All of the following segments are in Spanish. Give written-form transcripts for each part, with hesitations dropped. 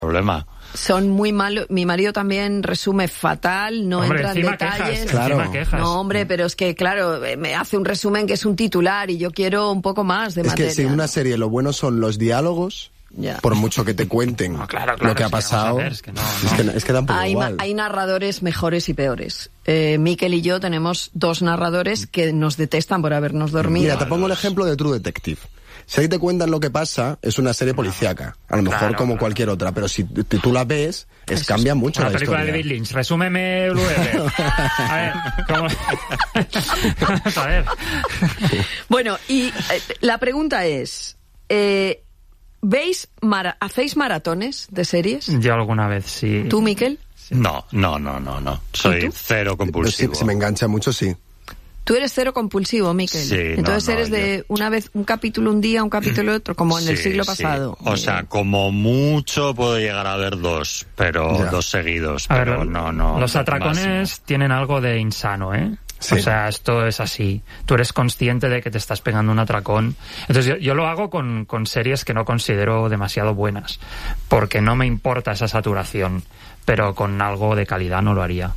problema. Son muy malos. Mi marido también resume fatal, no entra en detalles. Quejas, claro. No, hombre, pero es que, claro, me hace un resumen que es un titular y yo quiero un poco más de materia. Es que si una serie lo bueno son los diálogos, por mucho que te cuenten lo que ha pasado, es que da un poco igual. Hay narradores mejores y peores. Miquel y yo tenemos 2 narradores que nos detestan por habernos dormido. Mira, te pongo el ejemplo de True Detective. Si ahí te cuentan lo que pasa, es una serie policíaca. A lo mejor como cualquier otra, pero si tú la ves, cambia mucho la historia. Una película de David Lynch, resúmeme luego. A ver, ¿cómo? A ver. Bueno, y la pregunta es, ¿hacéis maratones de series? Yo alguna vez, sí. ¿Tú, Miquel? Sí. No. Soy cero compulsivo. Si me engancha mucho, sí. Tú eres cero compulsivo, Miquel. Sí, entonces eres de una vez un capítulo un día, un capítulo otro, como en el siglo pasado. O sea, como mucho puedo llegar a ver 2, pero 2 seguidos. Pero no. Los atracones tienen algo de insano, ¿eh? Sí. O sea, esto es así. Tú eres consciente de que te estás pegando un atracón. Entonces yo lo hago con series que no considero demasiado buenas, porque no me importa esa saturación, pero con algo de calidad no lo haría.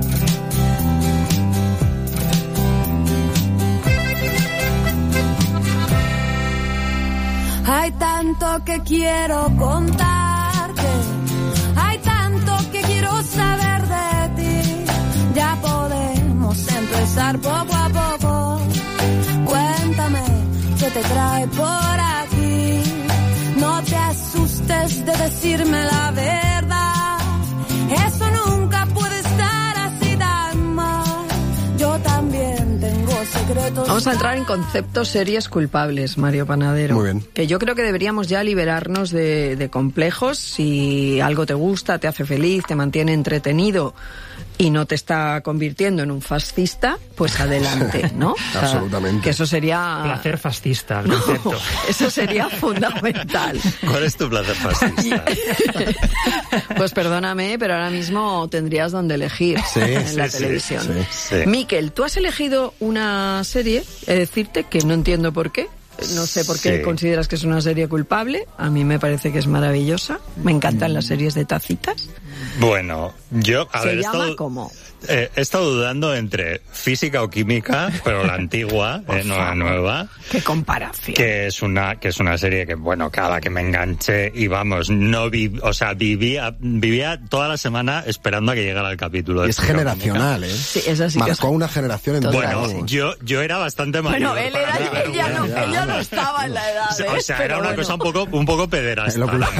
Hay tanto que quiero contarte, hay tanto que quiero saber de ti. Ya podemos empezar poco a poco. Cuéntame qué te trae por aquí. No te asustes de decirme la verdad. Eso nunca puede estar así tan mal. Yo también tengo secretos. Vamos a entrar en conceptos series culpables, Mario Panadero. Muy bien. Que yo creo que deberíamos ya liberarnos de complejos. Si algo te gusta, te hace feliz, te mantiene entretenido y no te está convirtiendo en un fascista, pues adelante, ¿no? Absolutamente. Que eso sería... Placer fascista, el concepto. Eso sería fundamental. ¿Cuál es tu placer fascista? Pues perdóname, pero ahora mismo tendrías donde elegir en la televisión. Sí. Miquel, tú has elegido una serie, he de decirte que no entiendo por qué. No sé por qué consideras que es una serie culpable. A mí me parece que es maravillosa. Me encantan las series de tacitas. Bueno, yo... ¿Se llama cómo? He estado dudando entre física o química, pero la antigua, no la nueva. ¡Qué comparación! Que es una serie que, bueno, cada que me enganché y vamos, vivía toda la semana esperando a que llegara el capítulo. Es generacional, ¿eh? Sí, es así. Marcó una generación entera. Bueno, yo era bastante mayor. Bueno, ella no estaba en la edad. O sea, era una cosa un poco pederasta.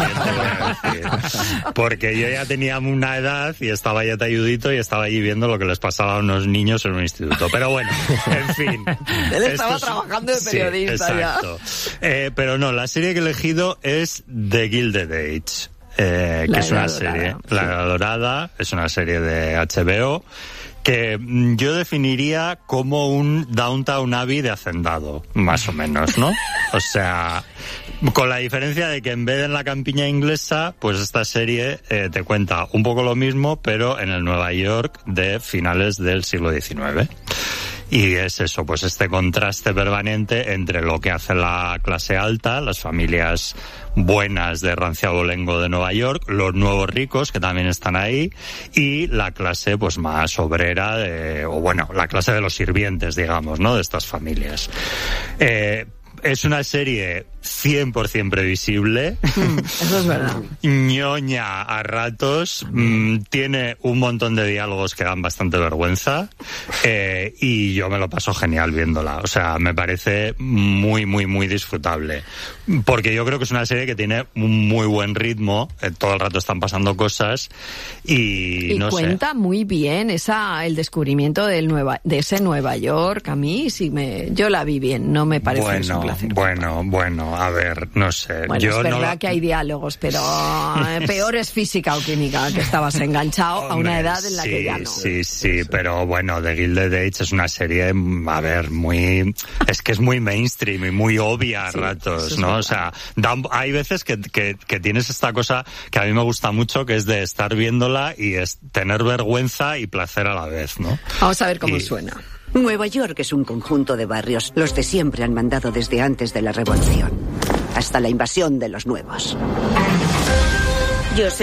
Porque yo ya tenía una edad y estaba ya talludito y estaba allí viendo lo que les pasaba a unos niños en un instituto. Pero bueno, en fin. Él estaba trabajando de periodista. Sí, exacto. Pero no, la serie que he elegido es The Gilded Age. Que es una serie, La Dorada, es una serie de HBO que yo definiría como un Downton Abbey de hacendado, más o menos, ¿no? O sea, con la diferencia de que en vez de en la campiña inglesa, pues esta serie te cuenta un poco lo mismo, pero en el Nueva York de finales del siglo XIX. Y es eso, pues este contraste permanente entre lo que hace la clase alta, las familias buenas de ranciabolengo de Nueva York, los nuevos ricos que también están ahí, y la clase pues más obrera, la clase de los sirvientes, digamos, ¿no? De estas familias. Es una serie 100% previsible. Eso es verdad. Ñoña a ratos. Tiene un montón de diálogos que dan bastante vergüenza. Y yo me lo paso genial viéndola. O sea, me parece muy, muy, muy disfrutable. Porque yo creo que es una serie que tiene un muy buen ritmo. Todo el rato están pasando cosas. Y no cuenta muy bien el descubrimiento de ese Nueva York. A mí yo la vi bien. No me parece un placer. Bueno, a ver, no sé. Bueno, es verdad que hay diálogos, pero peor es física o química, que estabas enganchado a una edad en la que ya no. Sí, pero bueno, The Gilded Age es una serie, a ver, es que es muy mainstream y muy obvia a ratos, ¿no? O sea, hay veces que tienes esta cosa que a mí me gusta mucho, que es de estar viéndola y es tener vergüenza y placer a la vez, ¿no? Vamos a ver cómo suena. Nueva York es un conjunto de barrios. Los de siempre han mandado desde antes de la Revolución, hasta la invasión de los nuevos. Yo sé